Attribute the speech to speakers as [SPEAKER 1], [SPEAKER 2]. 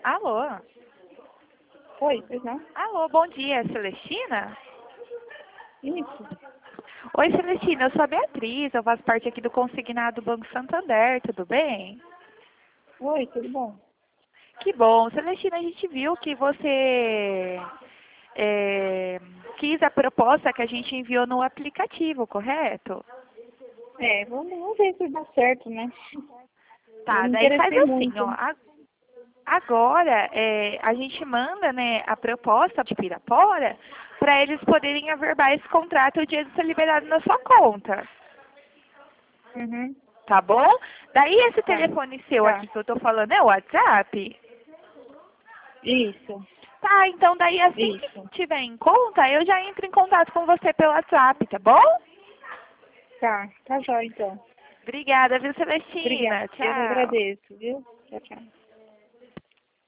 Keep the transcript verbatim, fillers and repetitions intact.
[SPEAKER 1] Alô?
[SPEAKER 2] Oi, pois não?
[SPEAKER 1] Alô, bom dia, Celestina?
[SPEAKER 2] Isso.
[SPEAKER 1] Oi, Celestina, eu sou a Beatriz, eu faço parte aqui do Consignado Banco Santander, tudo bem?
[SPEAKER 2] Oi, tudo bom?
[SPEAKER 1] Que bom. Celestina, a gente viu que você é, quis a proposta que a gente enviou no aplicativo, correto?
[SPEAKER 2] É, vamos, vamos ver se dá certo, né? Eu
[SPEAKER 1] Tá,
[SPEAKER 2] me
[SPEAKER 1] daí faz
[SPEAKER 2] interessei
[SPEAKER 1] assim,
[SPEAKER 2] muito.
[SPEAKER 1] ó. a- Agora, é, a gente manda, né, a proposta de Pirapora para eles poderem averbar esse contrato o dia de ser liberado na sua conta.
[SPEAKER 2] Uhum.
[SPEAKER 1] Tá bom? Daí esse
[SPEAKER 2] Tá.
[SPEAKER 1] telefone seu
[SPEAKER 2] Tá.
[SPEAKER 1] aqui que eu tô falando é o WhatsApp?
[SPEAKER 2] Isso.
[SPEAKER 1] Tá, então daí assim
[SPEAKER 2] Isso.
[SPEAKER 1] que tiver em conta, eu já entro em contato com você pelo WhatsApp, tá bom?
[SPEAKER 2] Tá. Tá jóia, então.
[SPEAKER 1] Obrigada, viu, Celestina?
[SPEAKER 2] Obrigada. Eu que
[SPEAKER 1] Tchau.
[SPEAKER 2] agradeço, viu? Tchau, tchau.